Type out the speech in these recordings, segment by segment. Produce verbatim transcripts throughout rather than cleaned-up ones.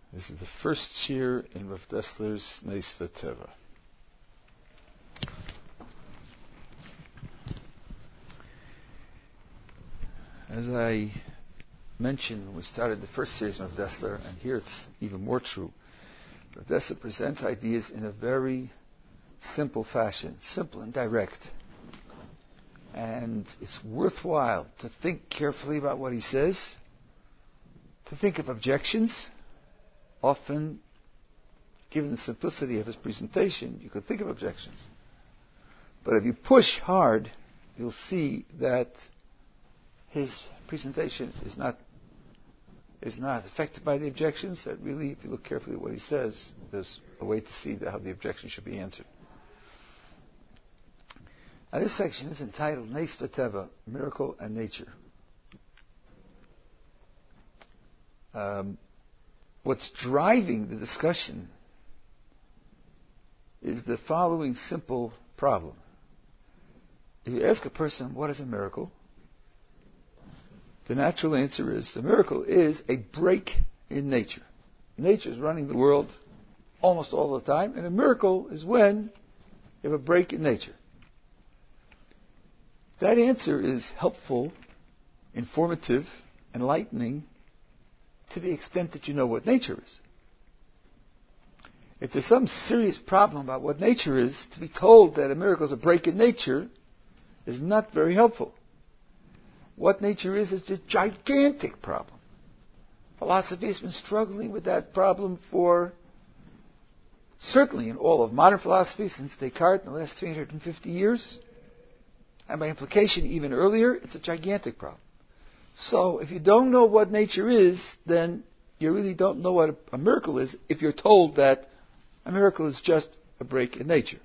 This is the first shir in Rav Dessler's Nes V'Teva. As I mentioned when we started the first series of Rav Dessler, and here it's even more true, Rav Dessler presents ideas in a very simple fashion, simple and direct. And it's worthwhile to think carefully about what he says, to think of objections. Often, given the simplicity of his presentation, you could think of objections. But if you push hard, you'll see that his presentation is not is not affected by the objections, that really, if you look carefully at what he says, there's a way to see how the objection should be answered. Now, this section is entitled Nes V'Teva, Miracle and Nature. Um, what's driving the discussion is the following simple problem. If you ask a person, what is a miracle? The natural answer is, a miracle is a break in nature. Nature is running the world almost all the time, and a miracle is when you have a break in nature. That answer is helpful, informative, enlightening, to the extent that you know what nature is. If there's some serious problem about what nature is, to be told that a miracle is a break in nature is not very helpful. What nature is is a gigantic problem. Philosophy has been struggling with that problem for, certainly in all of modern philosophy, since Descartes in the last three hundred fifty years. And by implication, even earlier, it's a gigantic problem. So, if you don't know what nature is, then you really don't know what a, a miracle is if you're told that a miracle is just a break in nature.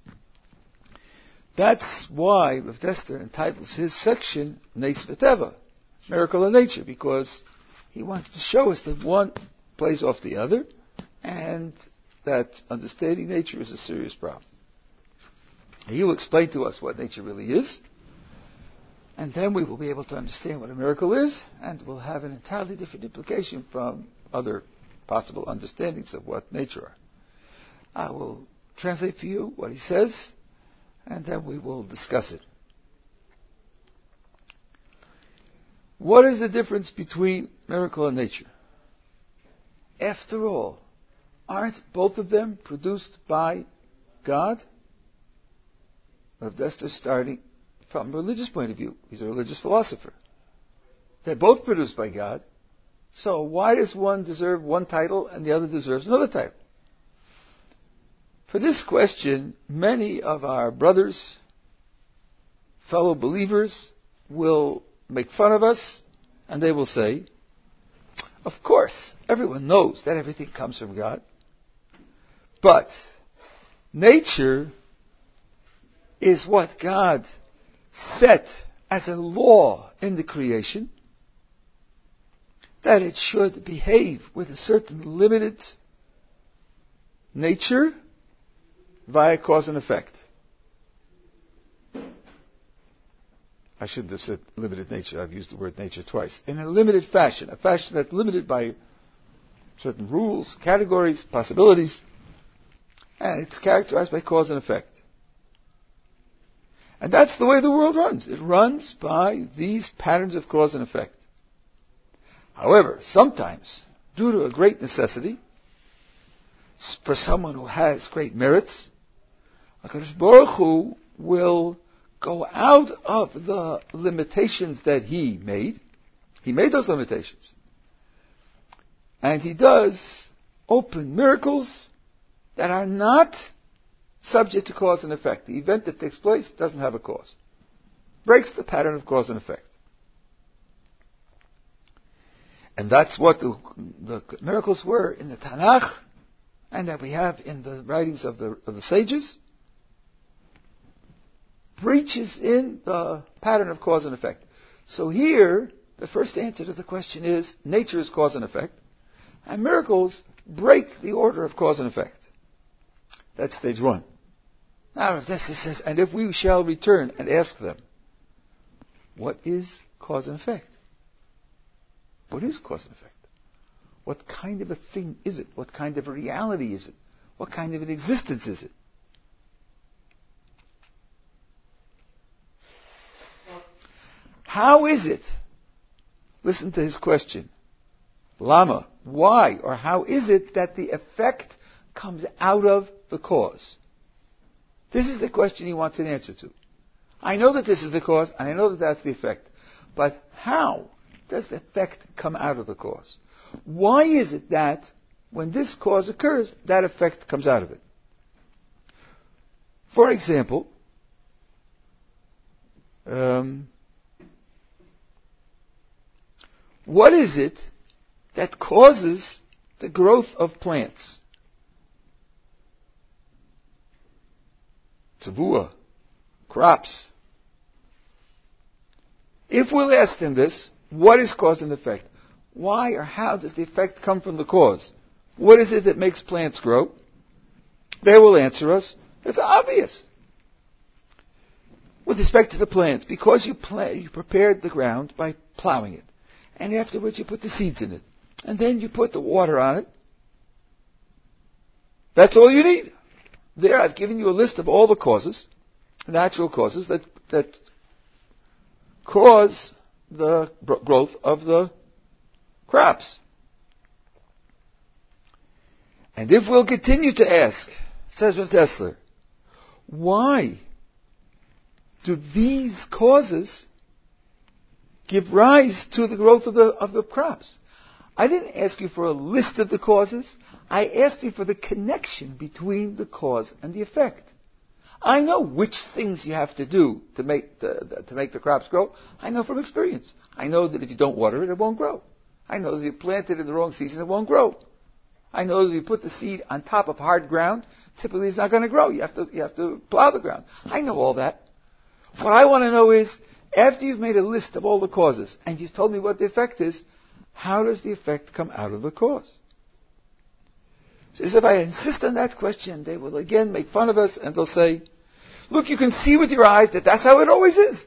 That's why Rav Dessler entitles his section Nes V'Teva, Miracle and Nature, because he wants to show us that one plays off the other, and that understanding nature is a serious problem. He will explain to us what nature really is, and then we will be able to understand what a miracle is, and we'll have an entirely different implication from other possible understandings of what nature are. I will translate for you what he says, and then we will discuss it. What is the difference between miracle and nature? After all, aren't both of them produced by God? Rav Dessler starting from a religious point of view. He's a religious philosopher. They're both produced by God. So why does one deserve one title and the other deserves another title? For this question, many of our brothers, fellow believers, will make fun of us, and they will say, of course, everyone knows that everything comes from God. But nature is what God set as a law in the creation, that it should behave with a certain limited nature via cause and effect. I shouldn't have said limited nature. I've used the word nature twice. In a limited fashion, a fashion that's limited by certain rules, categories, possibilities, and it's characterized by cause and effect. And that's the way the world runs. It runs by these patterns of cause and effect. However, sometimes, due to a great necessity, for someone who has great merits, HaKadosh Baruch Hu will go out of the limitations that he made. He made those limitations. And he does open miracles that are not subject to cause and effect. The event that takes place doesn't have a cause. Breaks the pattern of cause and effect. And that's what the, the miracles were in the Tanakh, and that we have in the writings of the, of the sages. Breaches in the pattern of cause and effect. So here, the first answer to the question is, nature is cause and effect, and miracles break the order of cause and effect. That's stage one. Now, Rav Dessler says, and if we shall return and ask them, what is cause and effect? What is cause and effect? What kind of a thing is it? What kind of a reality is it? What kind of an existence is it? How is it? Listen to his question. Lama, why or how is it that the effect comes out of the cause? This is the question he wants an answer to. I know that this is the cause, and I know that that's the effect. But how does the effect come out of the cause? Why is it that when this cause occurs, that effect comes out of it? For example, um, what is it that causes the growth of plants? Tavua, crops. If we'll ask them this, what is cause and effect? Why or how does the effect come from the cause? What is it that makes plants grow? They will answer us, it's obvious. With respect to the plants, because you, pla- you prepared the ground by plowing it, and afterwards you put the seeds in it, and then you put the water on it, that's all you need. There, I've given you a list of all the causes, natural causes, that, that cause the growth of the crops. And if we'll continue to ask, says Rav Dessler, why do these causes give rise to the growth of the, of the crops? I didn't ask you for a list of the causes. I asked you for the connection between the cause and the effect. I know which things you have to do to make the, to make the crops grow. I know from experience. I know that if you don't water it, it won't grow. I know that if you plant it in the wrong season, it won't grow. I know that if you put the seed on top of hard ground, typically it's not going to grow. You have to, you have to plow the ground. I know all that. What I want to know is, after you've made a list of all the causes, and you've told me what the effect is, how does the effect come out of the cause? So if I insist on that question, they will again make fun of us, and they'll say, look, you can see with your eyes that that's how it always is.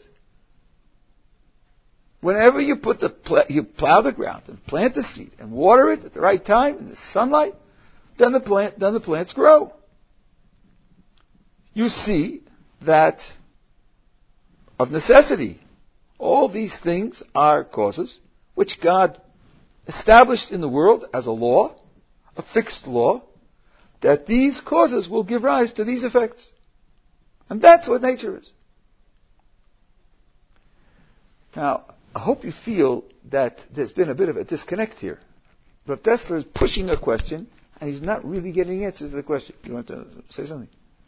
Whenever you put the pl- you plow the ground and plant the seed and water it at the right time in the sunlight, then the plant then the plants grow. You see that of necessity, all these things are causes which God established in the world as a law, a fixed law, that these causes will give rise to these effects. And that's what nature is. Now, I hope you feel that there's been a bit of a disconnect here. Rav Dessler is pushing a question, and he's not really getting answers to the question. You want to say something?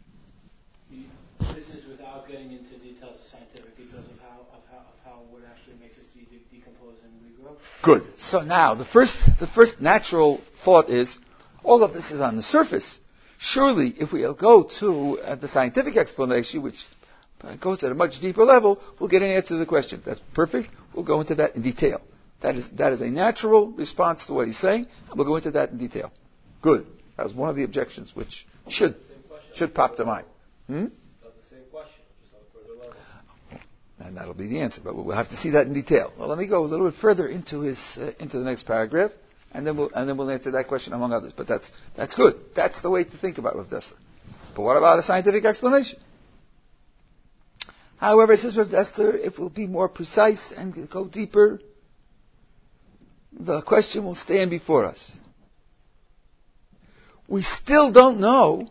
This is without getting into details, the scientific details of how of how, of how what actually makes a seed de- decompose and regrow. Good. So now, the first the first natural thought is, all of this is on the surface. Surely, if we'll go to uh, the scientific explanation, which goes at a much deeper level, we'll get an answer to the question. That's perfect. We'll go into that in detail. That is that is a natural response to what he's saying, and we'll go into that in detail. Good. That was one of the objections which should should pop to mind. Hmm? And that'll be the answer, but we'll have to see that in detail. Well, let me go a little bit further into his uh, into the next paragraph, and then we'll and then we'll answer that question among others. But that's that's good. That's the way to think about Rav Dessler. But what about a scientific explanation? However, says Rav Dessler, if we'll be more precise and go deeper, the question will stand before us. We still don't know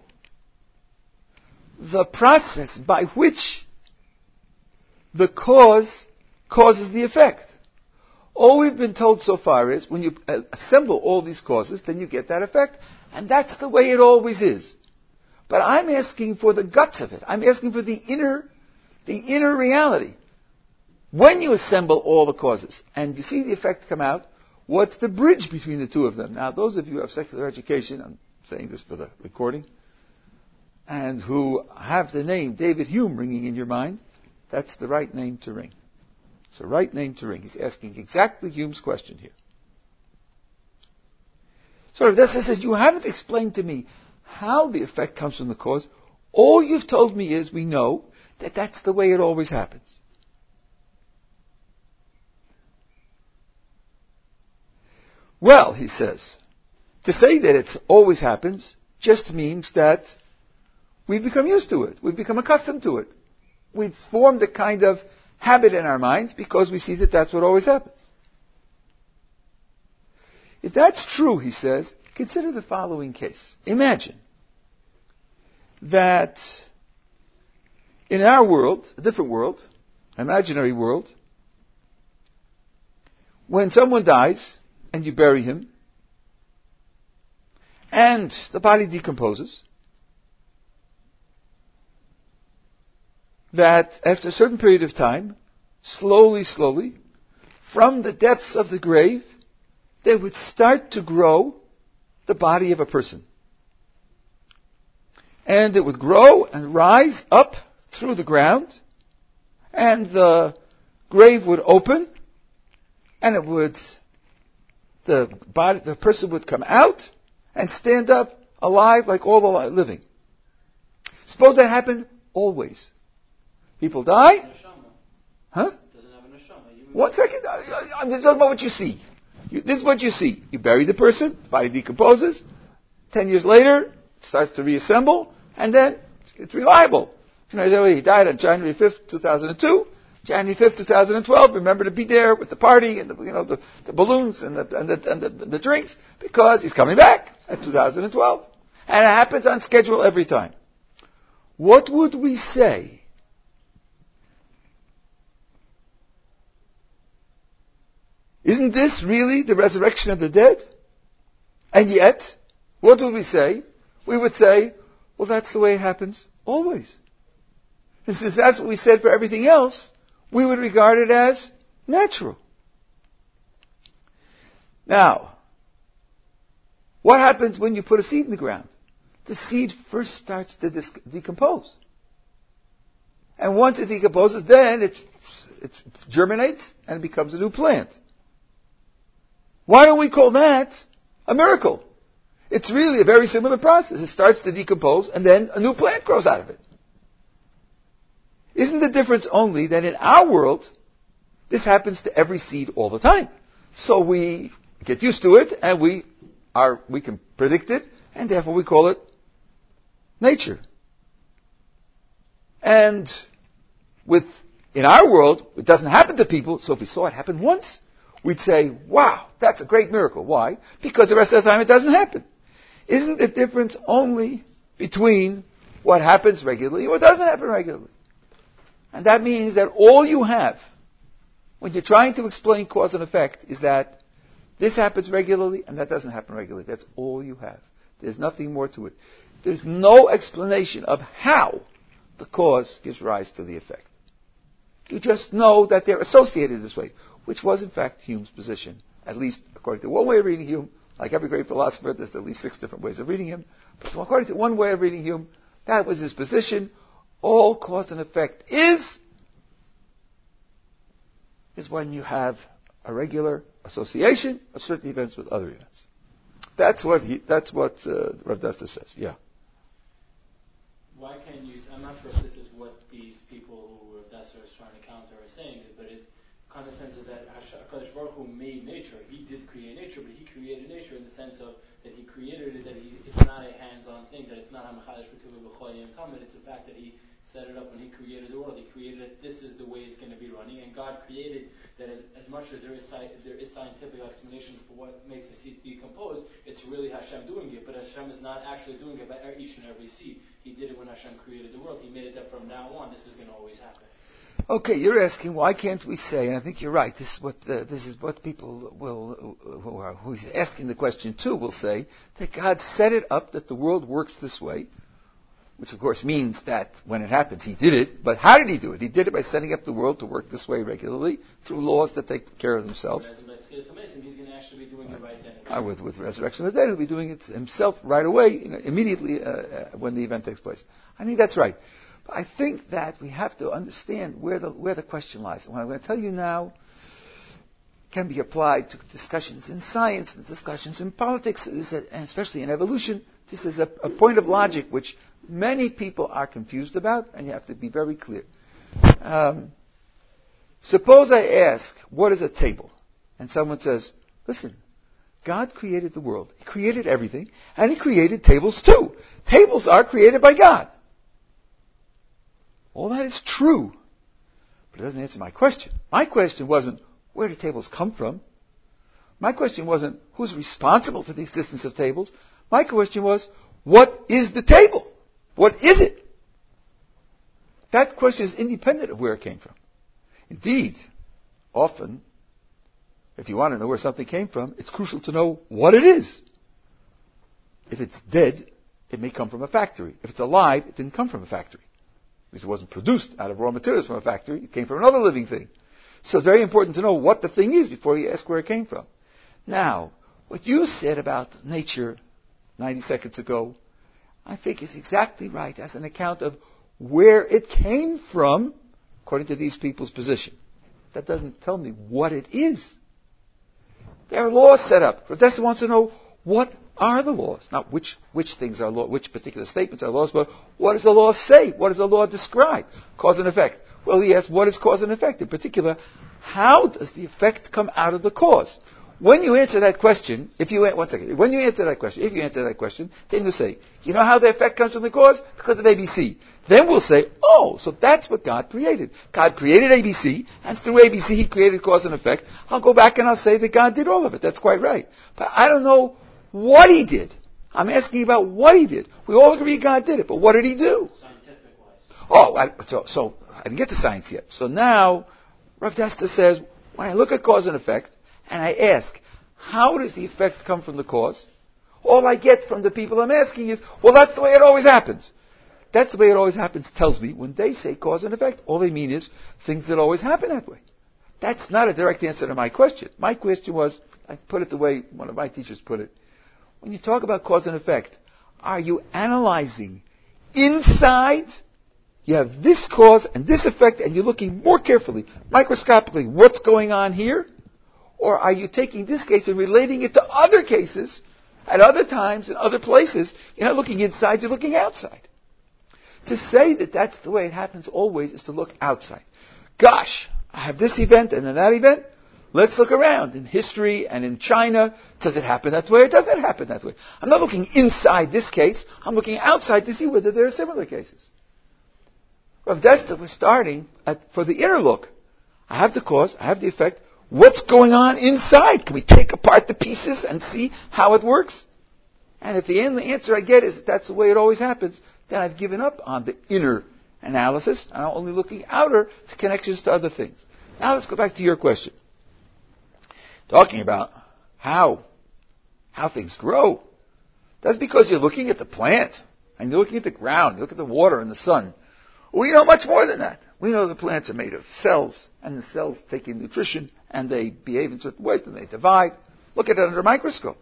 the process by which the cause causes the effect. All we've been told so far is when you assemble all these causes, then you get that effect, and that's the way it always is. But I'm asking for the guts of it. I'm asking for the inner, the inner reality. When you assemble all the causes and you see the effect come out, what's the bridge between the two of them? Now, those of you who have secular education, I'm saying this for the recording, and who have the name David Hume ringing in your mind, that's the right name to ring. It's the right name to ring. He's asking exactly Hume's question here. So if this says, you haven't explained to me how the effect comes from the cause. All you've told me is we know that that's the way it always happens. Well, he says, To say that it always happens just means that we've become used to it. We've become accustomed to it. We've formed a kind of habit in our minds because we see that that's what always happens. If that's true, he says, consider the following case. Imagine that in our world, a different world, imaginary world, when someone dies and you bury him and the body decomposes, that after a certain period of time, slowly, slowly, from the depths of the grave, they would start to grow the body of a person. And it would grow and rise up through the ground, and the grave would open, and it would, the body, the person would come out and stand up alive like all the living. Suppose that happened always. People die. Huh? One second. I'm just talking about what you see. You, this is what you see. You bury the person, the body decomposes. Ten years later, it starts to reassemble, and then it's reliable. You know, he died on January fifth, two thousand two. January fifth, two thousand twelve. Remember to be there with the party and the, you know, the, the balloons and the and the, and the the drinks, because he's coming back at two thousand twelve, and it happens on schedule every time. What would we say? Isn't this really the resurrection of the dead? And yet, what would we say? We would say, well, that's the way it happens always. And since that's what we said for everything else, we would regard it as natural. Now, what happens when you put a seed in the ground? The seed first starts to dis- decompose. And once it decomposes, then it, it germinates and it becomes a new plant. Why don't we call that a miracle? It's really a very similar process. It starts to decompose, and then a new plant grows out of it. Isn't the difference only that in our world, this happens to every seed all the time? So we get used to it, and we are we can predict it, and therefore we call it nature. And with in our world, it doesn't happen to people, so if we saw it happen once, we'd say, wow, that's a great miracle. Why? Because the rest of the time it doesn't happen. Isn't the difference only between what happens regularly and what doesn't happen regularly? And that means that all you have when you're trying to explain cause and effect is that this happens regularly and that doesn't happen regularly. That's all you have. There's nothing more to it. There's no explanation of how the cause gives rise to the effect. You just know that they're associated this way, which was in fact Hume's position, at least according to one way of reading Hume. Like every great philosopher, there's at least six different ways of reading him. But according to one way of reading Hume, that was his position. All cause and effect is, is when you have a regular association of certain events with other events. That's what he, that's what uh, Rav Desta says. Yeah. Why can't you? I'm not sure if this is what these people who Rav Desta is trying to counter are saying, but it's kind of sense of that HaKadosh Baruch Hu made nature. He did create nature, but he created nature in the sense of that he created it, that he, it's not a hands-on thing, that it's not HaMachadash B'Tuva B'Choyim Tamid, it's the fact that he set it up when he created the world. He created it, this is the way it's going to be running, and God created that as, as much as there is, sci- there is scientific explanation for what makes a seed decompose, it's really Hashem doing it, but Hashem is not actually doing it by each and every seed. He did it when Hashem created the world. He made it that from now on, this is going to always happen. Okay, you're asking why can't we say, and I think you're right. This is what uh, this is what people will who are who he's asking the question to will say, that God set it up that the world works this way, which of course means that when it happens, He did it. But how did He do it? He did it by setting up the world to work this way regularly through laws that take care of themselves. He's going to actually be doing it right then. Uh, with with resurrection of the dead, He'll be doing it Himself right away, you know, immediately uh, uh, when the event takes place. I think that's right. But I think that we have to understand where the where the question lies. And what I'm going to tell you now can be applied to discussions in science and discussions in politics, and especially in evolution. This is a, a point of logic which many people are confused about, and you have to be very clear. Um, suppose I ask, what is a table? And someone says, listen, God created the world. He created everything, and He created tables too. Tables are created by God. All that is true, but it doesn't answer my question. My question wasn't, where do tables come from? My question wasn't, who's responsible for the existence of tables? My question was, what is the table? What is it? That question is independent of where it came from. Indeed, often, if you want to know where something came from, it's crucial to know what it is. If it's dead, it may come from a factory. If it's alive, it didn't come from a factory. Because it wasn't produced out of raw materials from a factory. It came from another living thing. So it's very important to know what the thing is before you ask where it came from. Now, what you said about nature ninety seconds ago, I think is exactly right as an account of where it came from, according to these people's position. That doesn't tell me what it is. There are laws set up. Professor wants to know, what are the laws? Not which, which things are law, which particular statements are laws, but what does the law say? What does the law describe? Cause and effect. Well, he asks, what is cause and effect? In particular, how does the effect come out of the cause? When you answer that question, if you, one second, when you answer that question, if you answer that question, then you say, you know how the effect comes from the cause? Because of A B C. Then we'll say, oh, so that's what God created. God created A B C, and through A B C He created cause and effect. I'll go back and I'll say that God did all of it. That's quite right. But I don't know what He did. I'm asking about what He did. We all agree God did it, but what did He do? Scientific-wise. Oh, I, so, so I didn't get to science yet. So now, Rav Desta says, when I look at cause and effect, and I ask, how does the effect come from the cause? All I get from the people I'm asking is, well, that's the way it always happens. That's the way it always happens tells me when they say cause and effect, all they mean is things that always happen that way. That's not a direct answer to my question. My question was, I put it the way one of my teachers put it. When you talk about cause and effect, are you analyzing inside? You have this cause and this effect, and you're looking more carefully, microscopically, what's going on here? Or are you taking this case and relating it to other cases at other times in other places? You're not looking inside, you're looking outside. To say that that's the way it happens always is to look outside. Gosh, I have this event and then that event. Let's look around. In history and in China, does it happen that way or does it happen that way? I'm not looking inside this case. I'm looking outside to see whether there are similar cases. Rav Desta was starting at, for the inner look. I have the cause, I have the effect. What's going on inside? Can we take apart the pieces and see how it works? And if the answer I get is that that's the way it always happens, then I've given up on the inner analysis, and I'm only looking outer to connections to other things. Now let's go back to your question. Talking about how, how things grow. That's because you're looking at the plant, and you're looking at the ground, you look at the water and the sun. We know much more than that. We know the plants are made of cells, and the cells take in nutrition, and they behave in certain ways, and they divide. Look at it under a microscope.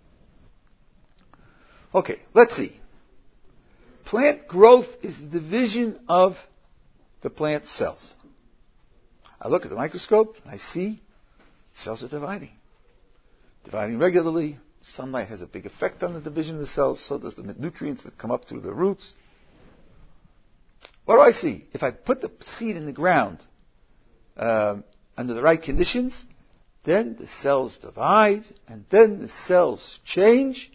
Okay, let's see. Plant growth is the division of the plant cells. I look at the microscope, and I see cells are dividing. Dividing regularly. Sunlight has a big effect on the division of the cells, so does the nutrients that come up through the roots. What do I see? If I put the seed in the ground um, under the right conditions, then the cells divide, and then the cells change.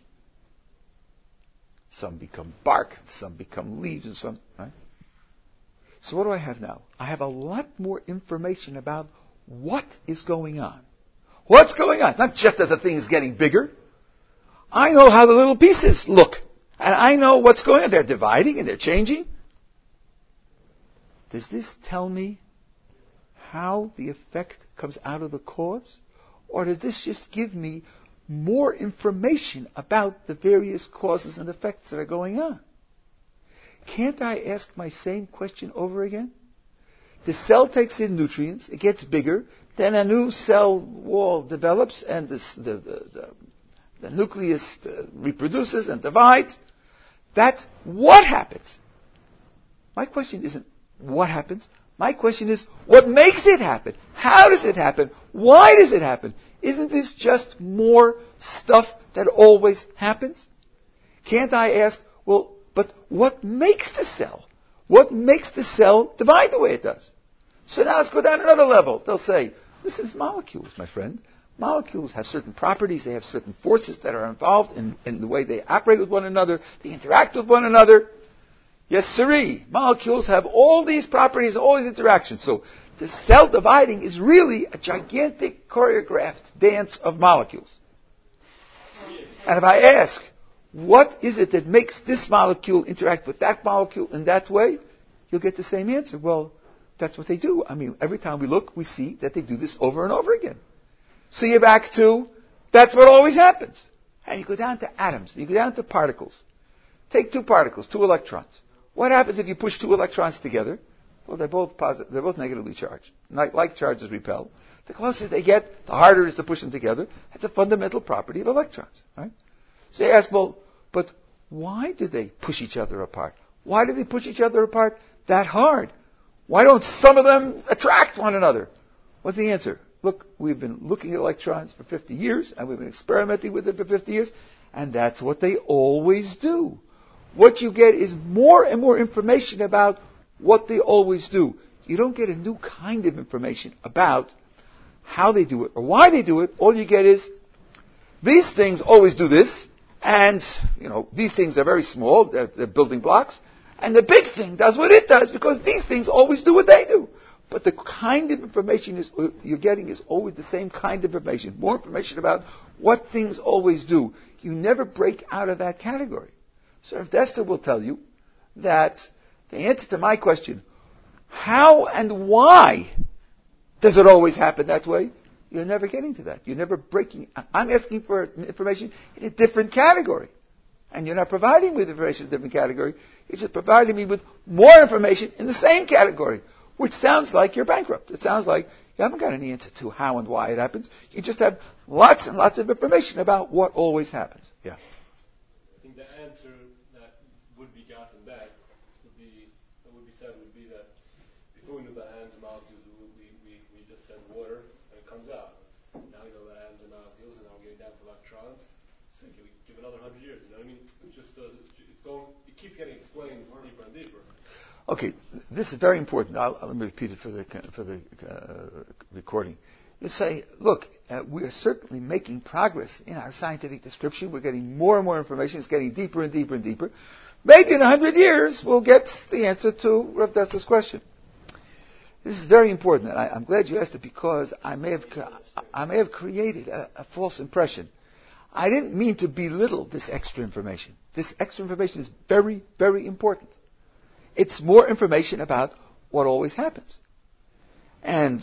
Some become bark, some become leaves, and some, right? So what do I have now? I have a lot more information about what is going on. What's going on? It's not just that the thing is getting bigger. I know how the little pieces look. And I know what's going on. They're dividing and they're changing. Does this tell me how the effect comes out of the cause? Or does this just give me more information about the various causes and effects that are going on? Can't I ask my same question over again? The cell takes in nutrients, it gets bigger, then a new cell wall develops, and this, the, the, the, the nucleus uh, reproduces and divides. That's what happens. My question isn't what happens. My question is, what makes it happen? How does it happen? Why does it happen? Isn't this just more stuff that always happens? Can't I ask, well, but what makes the cell? What makes the cell divide the way it does? So now let's go down another level. They'll say, listen, it's molecules, my friend. Molecules have certain properties, they have certain forces that are involved in, in the way they operate with one another, they interact with one another. Yes, sirree. Molecules have all these properties, all these interactions. So the cell dividing is really a gigantic choreographed dance of molecules. And if I ask, what is it that makes this molecule interact with that molecule in that way? You'll get the same answer. Well, that's what they do. I mean, every time we look, we see that they do this over and over again. So you're back to, that's what always happens. And you go down to atoms, you go down to particles. Take two particles, two electrons. What happens if you push two electrons together? Well, they're both positive, they're both negatively charged. Like, like charges repel. The closer they get, the harder it is to push them together. That's a fundamental property of electrons, right? So you ask, well, but why do they push each other apart? Why do they push each other apart that hard? Why don't some of them attract one another? What's the answer? Look, we've been looking at electrons for fifty years, and we've been experimenting with it for fifty years, and that's what they always do. What you get is more and more information about what they always do. You don't get a new kind of information about how they do it or why they do it. All you get is, these things always do this, and, you know, these things are very small, they're, they're building blocks, and the big thing does what it does because these things always do what they do. But the kind of information is, you're getting is always the same kind of information. More information about what things always do. You never break out of that category. So Rav Dessler will tell you that the answer to my question, how and why does it always happen that way? You're never getting to that. You're never breaking. I'm asking for information in a different category. And you're not providing me with information in a different category. You're just providing me with more information in the same category. Which sounds like you're bankrupt. It sounds like you haven't got any answer to how and why it happens. You just have lots and lots of information about what always happens. Yeah. I think the answer that would be gotten back would be, that would be said would be that before we knew about atoms and molecules, we, we, we just said water and it comes out. Now we know about atoms and molecules, and now we're getting down to electrons. So give, give another hundred years. You know what I mean? It's just uh, it's going. It keeps getting explained deeper and deeper. Okay, this is very important. I'll, let me repeat it for the for the uh, recording. You say, look, uh, we are certainly making progress in our scientific description. We're getting more and more information. It's getting deeper and deeper and deeper. Maybe in a hundred years we'll get the answer to Rav Dessler's question. This is very important, and I, I'm glad you asked it because I may have I may have created a, a false impression. I didn't mean to belittle this extra information. This extra information is very, very important. It's more information about what always happens. And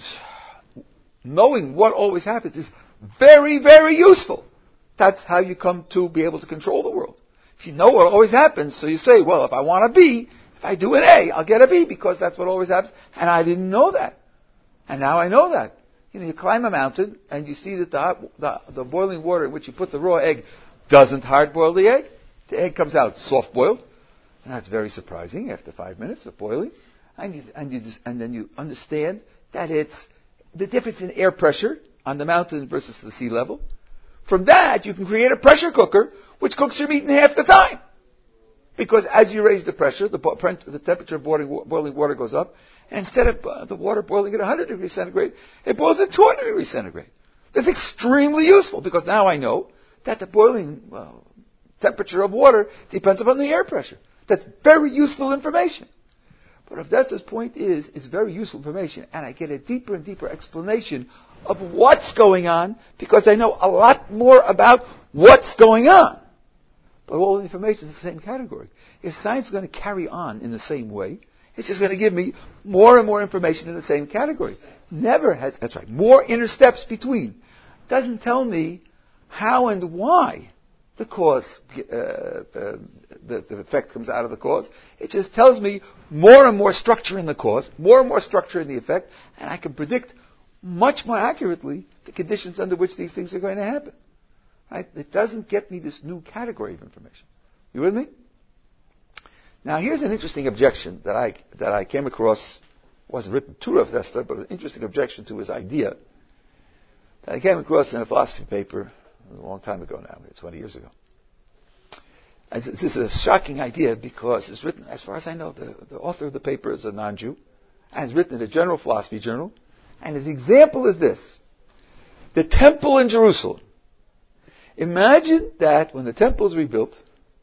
knowing what always happens is very, very useful. That's how you come to be able to control the world. If you know what always happens, so you say, well, if I want a B, if I do an A, I'll get a B because that's what always happens. And I didn't know that. And now I know that. You know, you climb a mountain and you see that the, hot, the, the boiling water in which you put the raw egg doesn't hard boil the egg. The egg comes out soft boiled. And that's very surprising after five minutes of boiling. And, you, and, you just, and then you understand that it's the difference in air pressure on the mountain versus the sea level. From that, you can create a pressure cooker, which cooks your meat in half the time. Because as you raise the pressure, the, the temperature of boiling, boiling water goes up. And instead of uh, the water boiling at one hundred degrees centigrade, it boils at two hundred degrees centigrade. That's extremely useful because now I know that the boiling well, temperature of water depends upon the air pressure. That's very useful information. But Rav Dessler's point is, it's very useful information, and I get a deeper and deeper explanation of what's going on, because I know a lot more about what's going on. But all the information is the same category. If science is going to carry on in the same way, it's just going to give me more and more information in the same category. Never has, that's right, more inner steps between. Doesn't tell me how and why the cause, uh, uh, the, the effect comes out of the cause. It just tells me more and more structure in the cause, more and more structure in the effect, and I can predict much more accurately the conditions under which these things are going to happen. Right? It doesn't get me this new category of information. You with me? Now, here's an interesting objection that I that I came across. It wasn't written to Rav Dessler, but an interesting objection to his idea that I came across in a philosophy paper a long time ago now, twenty years ago. And this is a shocking idea because it's written, as far as I know, the, the author of the paper is a non-Jew, and it's written in a general philosophy journal. And his example is this. The temple in Jerusalem. Imagine that when the temple is rebuilt,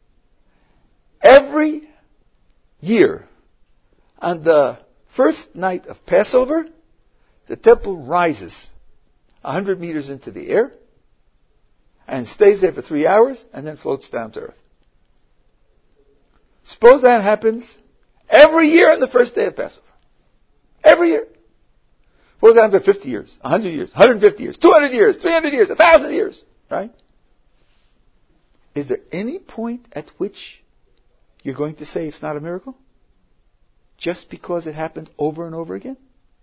every year, on the first night of Passover, the temple rises a hundred meters into the air and stays there for three hours and then floats down to earth. Suppose that happens every year on the first day of Passover. Every year. Suppose that happens for fifty years, one hundred years, one hundred fifty years, two hundred years, three hundred years, one thousand years. Right? Is there any point at which you're going to say it's not a miracle? Just because it happened over and over again?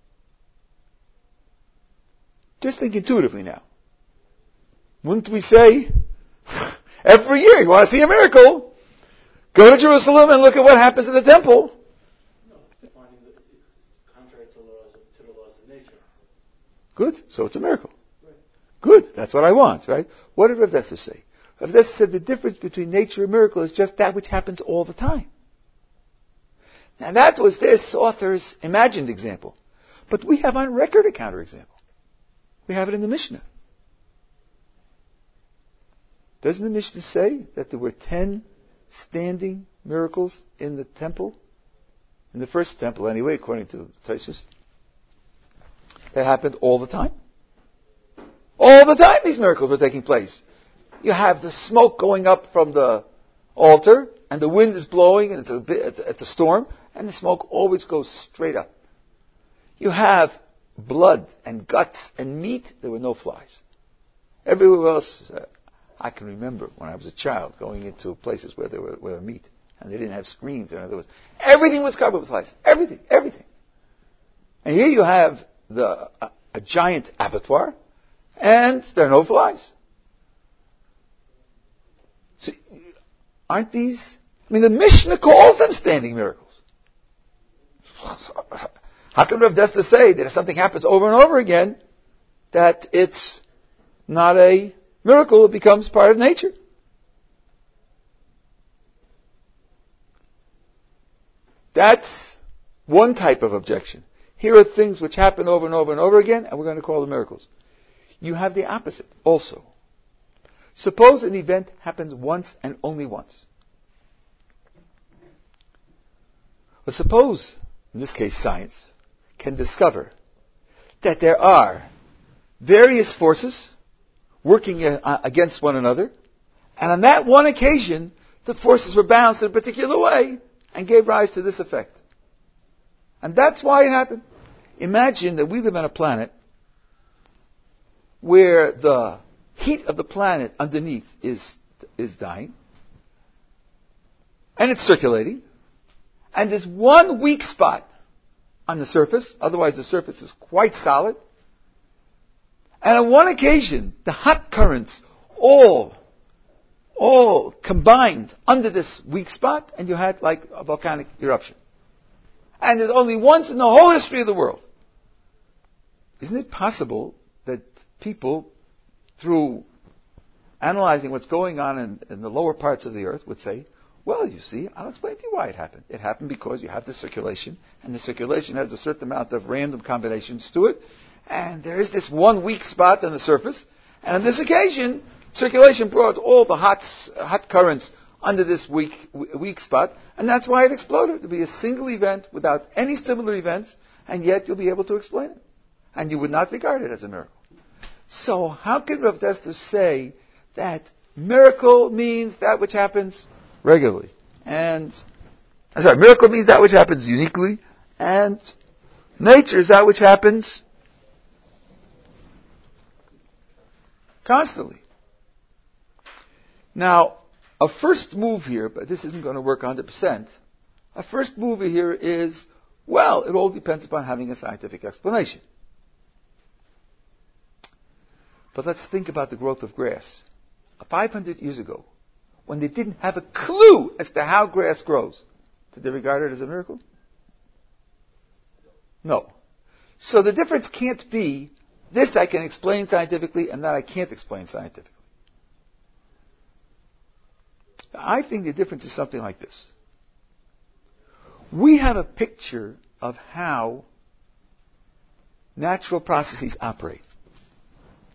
Just think intuitively now. Wouldn't we say, every year you want to see a miracle, go to Jerusalem and look at what happens in the temple? No, finding that it's contrary to the laws of, to the laws of nature. Good, so it's a miracle. Right. Good, that's what I want, right? What did Rav Dessler say? Rav Dessler said the difference between nature and miracle is just that which happens all the time. Now that was this author's imagined example. But we have on record a counterexample. We have it in the Mishnah. Doesn't the Mishnah say that there were ten standing miracles in the temple? In the first temple anyway, according to Tosfos. That happened all the time. All the time these miracles were taking place. You have the smoke going up from the altar, and the wind is blowing, and it's a, bit, it's, a, it's a storm, and the smoke always goes straight up. You have blood and guts and meat. There were no flies. Everywhere else, uh, I can remember when I was a child going into places where there were, where there were meat, and they didn't have screens. In other words, everything was covered with flies. Everything, everything. And here you have the a, a giant abattoir, and there are no flies. So, aren't these? I mean, the Mishnah calls them standing miracles. How can Rav Dessler say that if something happens over and over again, that it's not a miracle, it becomes part of nature? That's one type of objection. Here are things which happen over and over and over again, and we're going to call them miracles. You have the opposite also. Suppose an event happens once and only once. But suppose, in this case science, can discover that there are various forces working against one another, and on that one occasion, the forces were balanced in a particular way and gave rise to this effect. And that's why it happened. Imagine that we live on a planet where the heat of the planet underneath is, is dying, and it's circulating, and there's one weak spot on the surface, otherwise the surface is quite solid. And on one occasion, the hot currents all, all combined under this weak spot, and you had like a volcanic eruption. And there's only once in the whole history of the world. Isn't it possible that people, through analyzing what's going on in, in the lower parts of the earth, would say, well, you see, I'll explain to you why it happened. It happened because you have the circulation, and the circulation has a certain amount of random combinations to it, and there is this one weak spot on the surface, and on this occasion, circulation brought all the hot, hot currents under this weak, weak spot, and that's why it exploded. It'll be a single event without any similar events, and yet you'll be able to explain it. And you would not regard it as a miracle. So how can Rav Dessler say that miracle means that which happens regularly? And, I'm sorry, miracle means that which happens uniquely, and nature is that which happens constantly. Now, a first move here, but this isn't going to work one hundred percent, a first move here is, well, it all depends upon having a scientific explanation. But let's think about the growth of grass. five hundred years ago, when they didn't have a clue as to how grass grows, did they regard it as a miracle? No. So the difference can't be, this I can explain scientifically and that I can't explain scientifically. I think the difference is something like this. We have a picture of how natural processes operate.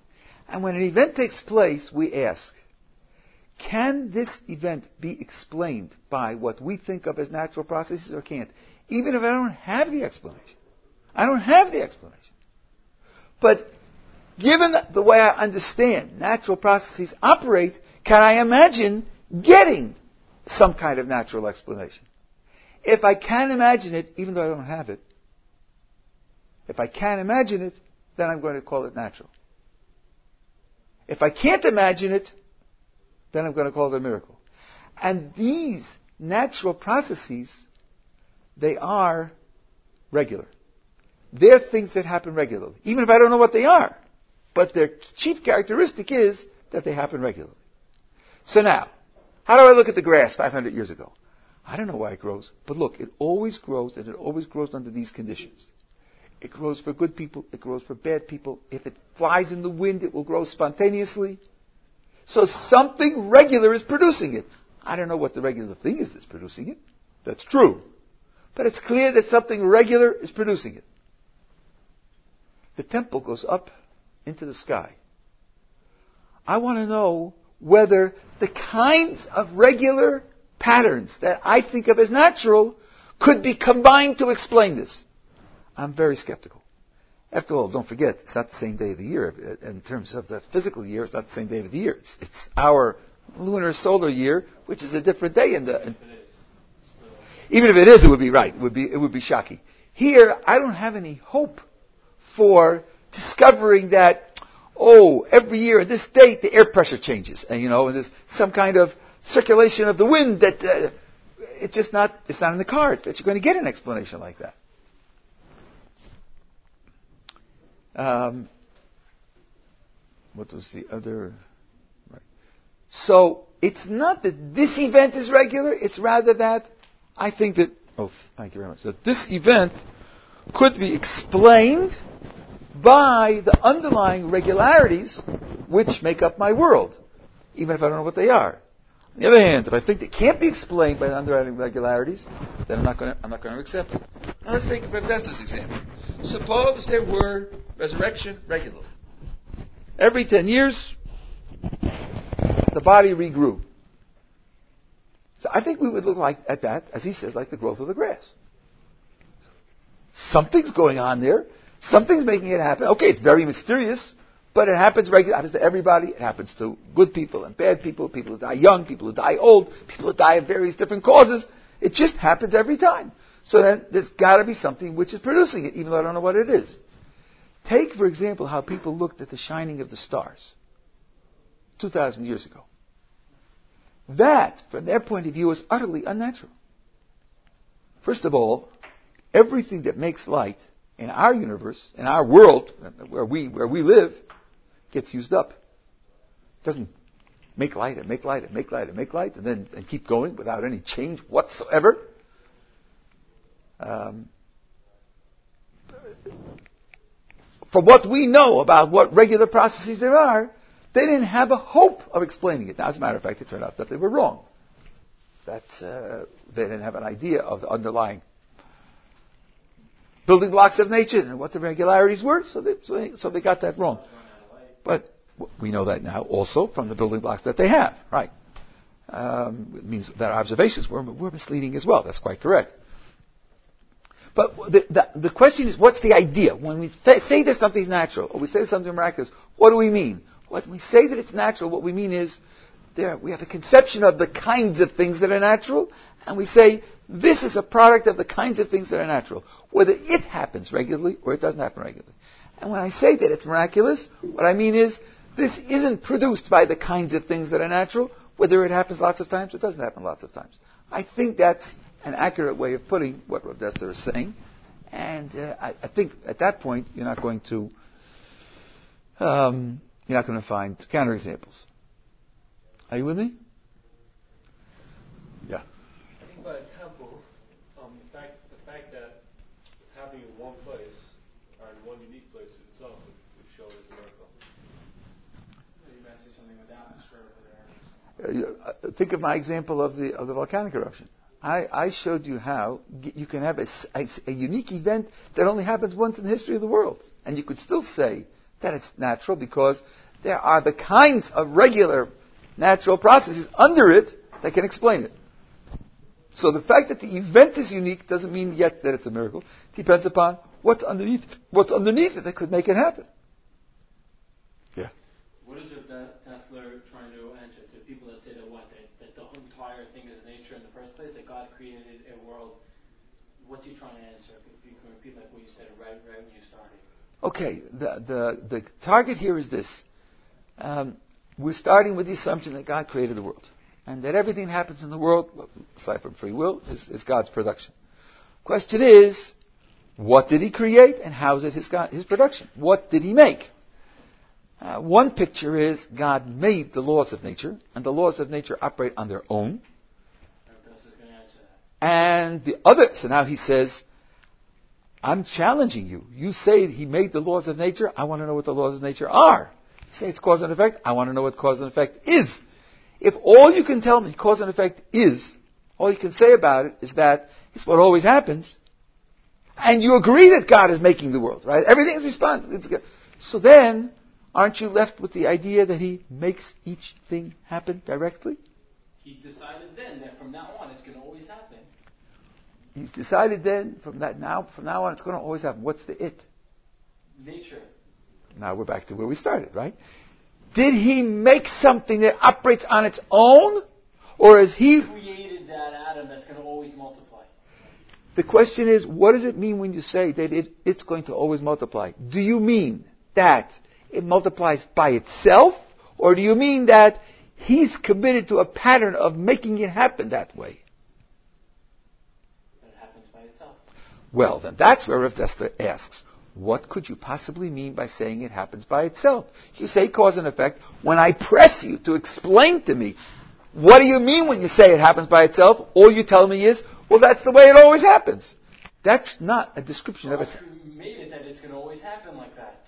And when an event takes place, we ask, can this event be explained by what we think of as natural processes or can't? Even if I don't have the explanation. I don't have the explanation. But given the way I understand natural processes operate, can I imagine getting some kind of natural explanation? If I can imagine it, even though I don't have it, if I can imagine it, then I'm going to call it natural. If I can't imagine it, then I'm going to call it a miracle. And these natural processes, they are regular. They're things that happen regularly, even if I don't know what they are. But their chief characteristic is that they happen regularly. So now, how do I look at the grass five hundred years ago? I don't know why it grows, but look, it always grows, and it always grows under these conditions. It grows for good people, it grows for bad people. If it flies in the wind, it will grow spontaneously. So something regular is producing it. I don't know what the regular thing is that's producing it. That's true. But it's clear that something regular is producing it. The temple goes up into the sky. I want to know whether the kinds of regular patterns that I think of as natural could be combined to explain this. I'm very skeptical. After all, don't forget, it's not the same day of the year. In terms of the physical year, it's not the same day of the year. It's, it's our lunar solar year, which is a different day in the... In, even if it is, it would be right. It would be, it would be shocking. Here, I don't have any hope for discovering that, oh, every year at this date, the air pressure changes. And, you know, and there's some kind of circulation of the wind that uh, it's just not, it's not in the cards that you're going to get an explanation like that. Um, what was the other? Right. So it's not that this event is regular. It's rather that I think that. Oh, thank you very much. That this event could be explained by the underlying regularities which make up my world, even if I don't know what they are. On the other hand, if I think they can't be explained by the underlying regularities, then I'm not going to, I'm not going to accept it. Now let's take Reb Dester's example. Suppose there were resurrection regularly. Every ten years, the body regrew. So I think we would look like at that, as he says, like the growth of the grass. Something's going on there. Something's making it happen. Okay, it's very mysterious, but it happens regularly. It happens to everybody. It happens to good people and bad people, people who die young, people who die old, people who die of various different causes. It just happens every time. So then there's got to be something which is producing it, even though I don't know what it is. Take, for example, how people looked at the shining of the stars two thousand years ago. That, from their point of view, is utterly unnatural. First of all, everything that makes light in our universe, in our world, where we where we live, gets used up. It doesn't make light and make light and make light and make light and then and keep going without any change whatsoever. Um, from what we know about what regular processes there are, they didn't have a hope of explaining it. Now, as a matter of fact, it turned out that they were wrong. That uh, they didn't have an idea of the underlying building blocks of nature and what the regularities were, so they, so they, so they got that wrong. But we know that now also from the building blocks that they have, right? Um, it means that our observations were, were misleading as well. That's quite correct. But the, the, the question is, what's the idea? When we th- say that something's natural, or we say something miraculous, what do we mean? When we say that it's natural, what we mean is, there we have a conception of the kinds of things that are natural, and we say, this is a product of the kinds of things that are natural, whether it happens regularly or it doesn't happen regularly. And when I say that it's miraculous, what I mean is, this isn't produced by the kinds of things that are natural, whether it happens lots of times or it doesn't happen lots of times. I think that's an accurate way of putting what Rav Dester is saying. And uh, I, I think at that point, you're not going to, um, you're not going to find counterexamples. Are you with me? Yeah. I think by a temple, um, the fact the fact that it's happening in one place, or in one unique place in itself, would, would show it as a miracle. You might say something without an over there. Uh, think of my example of the of the volcanic eruption. I, I showed you how you can have a, a, a unique event that only happens once in the history of the world, and you could still say that it's natural because There are the kinds of regular natural processes under it that can explain it. So the fact that the event is unique doesn't mean yet that it's a miracle. It depends upon what's underneath it. What's underneath it that could make it happen. Yeah. What is it that Tesla trying to answer to people that say that what that, that the entire thing is nature in the first place, that God created a world? What's he trying to answer? If you can repeat like what you said right right when you started. Okay. The the the target here is this. Um, we're starting with the assumption that God created the world. And that everything that happens in the world, aside from free will, is, is God's production. Question is, what did he create and how is it his, God, his production? What did he make? Uh, one picture is God made the laws of nature, and the laws of nature operate on their own. And the other, so now he says, I'm challenging you. You say he made the laws of nature. I want to know what the laws of nature are. You say it's cause and effect. I want to know what cause and effect is. If all you can tell me cause and effect is, all you can say about it is that it's what always happens, and you agree that God is making the world, right? Everything is responsive. So then, aren't you left with the idea that he makes each thing happen directly? He decided then that from now on it's going to always happen. He's decided then from that now from now on it's going to always happen. What's the it? Nature. Now we're back to where we started, right? Did he make something that operates on its own? Or is he... created that atom that's going to always multiply? The question is, what does it mean when you say that it, it's going to always multiply? Do you mean that it multiplies by itself? Or do you mean that he's committed to a pattern of making it happen that way? That it happens by itself. Well, then that's where Rav Dessler asks, what could you possibly mean by saying it happens by itself? You say cause and effect. When I press you to explain to me, what do you mean when you say it happens by itself? All you tell me is, well, that's the way it always happens. That's not a description God of it. made it that it's going to always happen like that.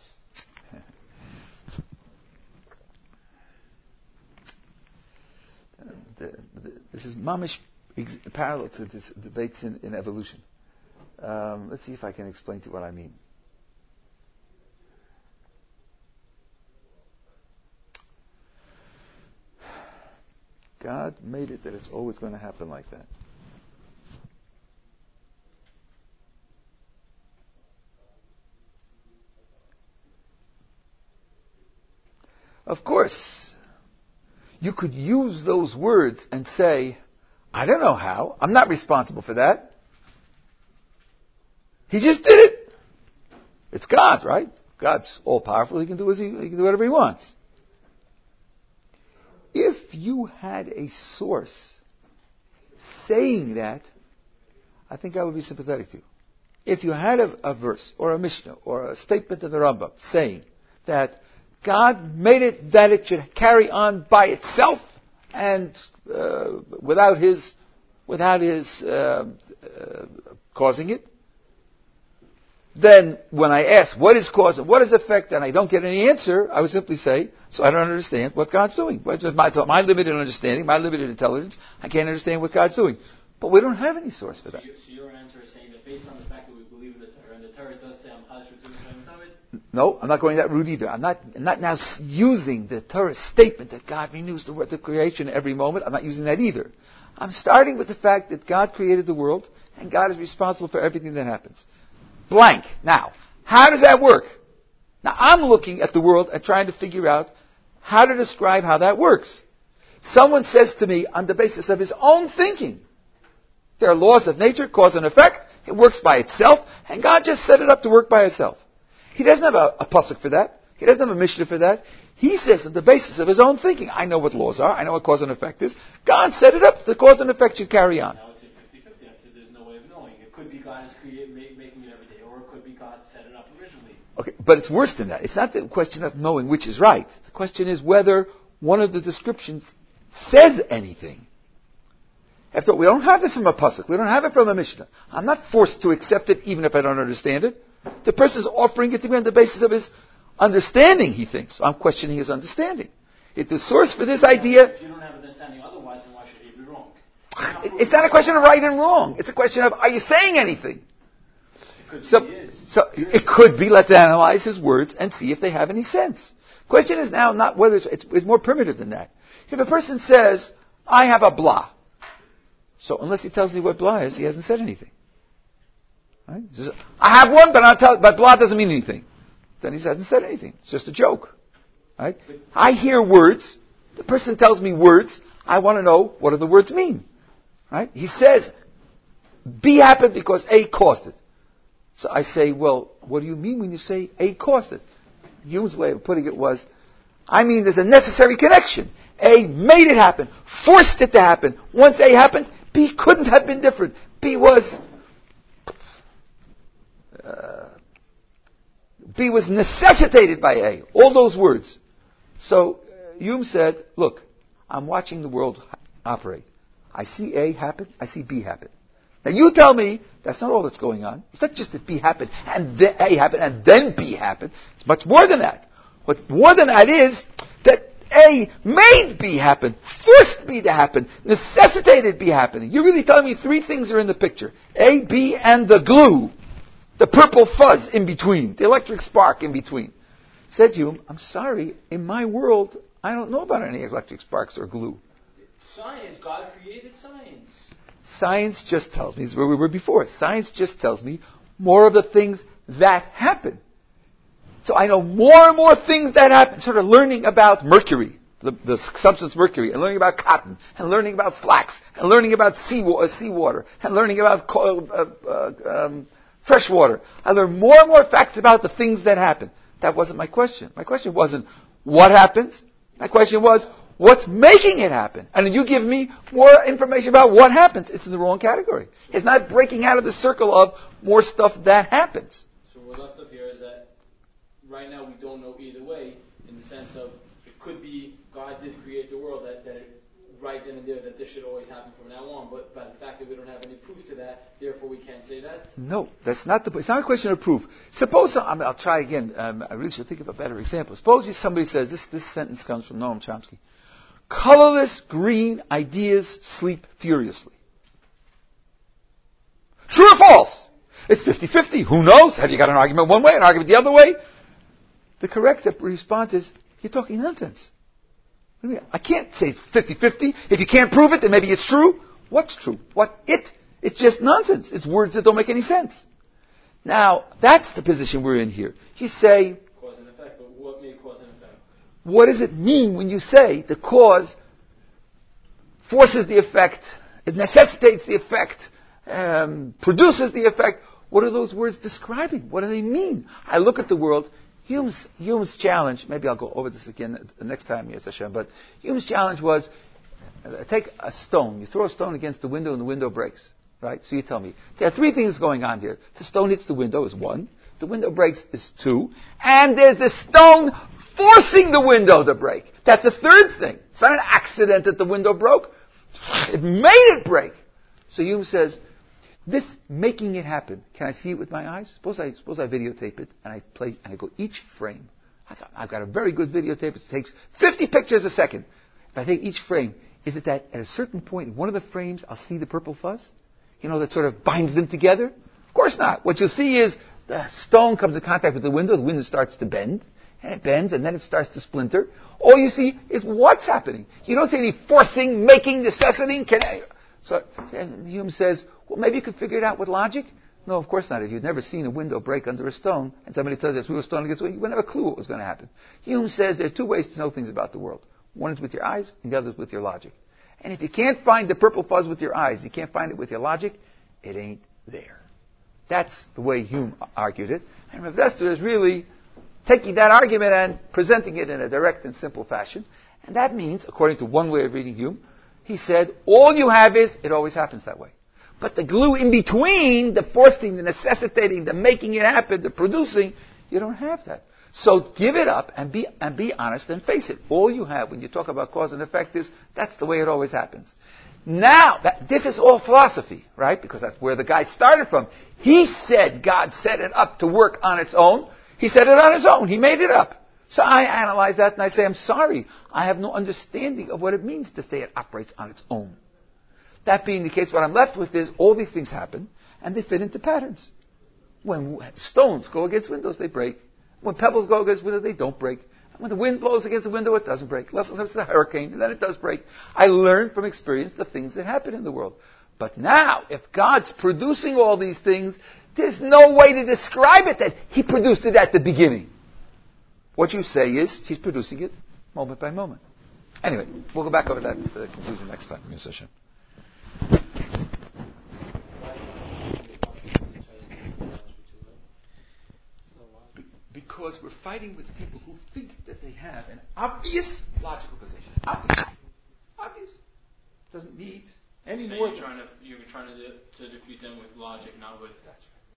the, the, this is mamish ex- parallel to this debates in, in evolution. Um, let's see if I can explain to you what I mean. God made it that it's always going to happen like that. Of course, you could use those words and say, I don't know how. I'm not responsible for that. He just did it. It's God, right? God's all powerful. He can do as he, he can do whatever he wants. If you had a source saying that, I think I would be sympathetic to you. If you had a, a verse or a Mishnah or a statement in the Rambam saying that God made it that it should carry on by itself and uh, without his without his uh, uh, causing it, then when I ask what is cause and what is effect and I don't get any answer, I would simply say, so I don't understand what God's doing. My, my limited understanding, my limited intelligence, I can't understand what God's doing. But we don't have any source for that. So, you, so your answer is saying that based on the fact that we believe in the Torah, and the Torah does say, I'm chalish for doing No, I'm not going that route either. I'm not, I'm not now using the Torah statement that God renews the world of creation every moment. I'm not using that either. I'm starting with the fact that God created the world and God is responsible for everything that happens. Blank. Now, how does that work? Now, I'm looking at the world and trying to figure out how to describe how that works. Someone says to me on the basis of his own thinking, there are laws of nature, cause and effect, it works by itself, and God just set it up to work by itself. He doesn't have a, a pasuk for that. He doesn't have a mishnah for that. He says on the basis of his own thinking, I know what laws are, I know what cause and effect is. God set it up, the cause and effect should carry on. Now it's a fifty-fifty. I said there's no way of knowing. It could be God is create, make, making it every day, or it could be God set it up originally. Okay, but it's worse than that. It's not the question of knowing which is right. The question is whether one of the descriptions says anything. After all, we don't have this from a pasuk. We don't have it from a mishnah. I'm not forced to accept it even if I don't understand it. The person is offering it to me on the basis of his understanding, he thinks. So I'm questioning his understanding. If the source for this idea... If you don't have an understanding otherwise, then why should he be wrong? It's not a question of right and wrong. It's a question of, are you saying anything? It could So, be is. so it could be, let's analyze his words and see if they have any sense. Question is now not whether it's, it's, it's more primitive than that. If a person says, I have a blah, so unless he tells me what blah is, he hasn't said anything. Right? He says, I have one, but, I'll tell, but blah doesn't mean anything. Then he hasn't said anything. It's just a joke. Right? I hear words. The person tells me words. I want to know what do the words mean. Right? He says, B happened because A caused it. So I say, well, what do you mean when you say A caused it? Hume's way of putting it was, I mean there's a necessary connection. A made it happen, forced it to happen. Once A happened, B couldn't have been different. B was, uh, B was necessitated by A. All those words. So uh, Hume said, look, I'm watching the world operate. I see A happen, I see B happen. Now you tell me that's not all that's going on. It's not just that B happened and then A happened and then B happened. It's much more than that. What more than that is that A made B happen, forced B to happen, necessitated B happening. You're really telling me three things are in the picture. A, B, and the glue. The purple fuzz in between. The electric spark in between. Said Hume, I'm sorry, in my world, I don't know about any electric sparks or glue. Science, God created science. Science just tells me, this is where we were before, science just tells me more of the things that happen. So I know more and more things that happen, sort of learning about mercury, the, the substance mercury, and learning about cotton, and learning about flax, and learning about sea, uh, seawater, and learning about uh, uh, um, fresh water. I learn more and more facts about the things that happen. That wasn't my question. My question wasn't what happens. My question was, what's making it happen? And you give me more information about what happens. It's in the wrong category. It's not breaking out of the circle of more stuff that happens. So we're left up here is that right now we don't know either way, in the sense of it could be God did create the world, that, that it, right then and there that this should always happen from now on, but by the fact that we don't have any proof to that, therefore we can't say that? No, that's not the. It's not a question of proof. Suppose, I mean, I'll try again. Um, I really should think of a better example. Suppose somebody says, this, this sentence comes from Noam Chomsky. Colorless green ideas sleep furiously. True or false? It's fifty-fifty. Who knows? Have you got an argument one way, an argument the other way? The correct response is, you're talking nonsense. What do you mean? I can't say it's fifty-fifty. If you can't prove it, then maybe it's true. What's true? What? It? It's just nonsense. It's words that don't make any sense. Now, that's the position we're in here. You say, cause and effect, but what may cause and effect? What does it mean when you say the cause forces the effect, it necessitates the effect, um, produces the effect? What are those words describing? What do they mean? I look at the world. Hume's, Hume's challenge, maybe I'll go over this again the next time, yes, Hashem, but Hume's challenge was, uh, take a stone. You throw a stone against the window and the window breaks. Right? So you tell me. There are three things going on here. The stone hits the window is one. The window breaks is two. And there's the stone forcing the window to break. That's a third thing. It's not an accident that the window broke. It made it break. So Hume says, this making it happen, can I see it with my eyes? Suppose I, suppose I videotape it and I play, and I go each frame. I've got a very good videotape. It takes fifty pictures a second. If I take each frame, is it that at a certain point in one of the frames I'll see the purple fuzz? You know, that sort of binds them together? Of course not. What you'll see is the stone comes in contact with the window, the window starts to bend, and it bends, and then it starts to splinter. All you see is what's happening. You don't see any forcing, making, necessitating. Can I? So and Hume says, well, maybe you could figure it out with logic. No, of course not. If you've never seen a window break under a stone, and somebody tells you it's a stone against the window, you wouldn't have a clue what was going to happen. Hume says there are two ways to know things about the world. One is with your eyes, and the other is with your logic. And if you can't find the purple fuzz with your eyes, you can't find it with your logic, it ain't there. That's the way Hume argued it. And Rav Dessler is really taking that argument and presenting it in a direct and simple fashion. And that means, according to one way of reading Hume, he said, all you have is, it always happens that way. But the glue in between, the forcing, the necessitating, the making it happen, the producing, you don't have that. So give it up and be and be honest and face it. All you have when you talk about cause and effect is, that's the way it always happens. Now, that, this is all philosophy, right? Because that's where the guy started from. He said God set it up to work on its own. He set it on his own. He made it up. So I analyze that and I say, I'm sorry. I have no understanding of what it means to say it operates on its own. That being the case, what I'm left with is all these things happen and they fit into patterns. When stones go against windows, they break. When pebbles go against windows, they don't break. When the wind blows against the window, it doesn't break. Less sometimes it's a hurricane, and then it does break. I learn from experience the things that happen in the world. But now, if God's producing all these things, there's no way to describe it that He produced it at the beginning. What you say is, He's producing it moment by moment. Anyway, we'll go back over that uh, conclusion next time. Musician. Because we're fighting with people who think that they have an obvious logical position. Obvious. Obvious. Doesn't need any so more. You're trying to, you're trying to, de- to defeat them with logic, not with... That's right.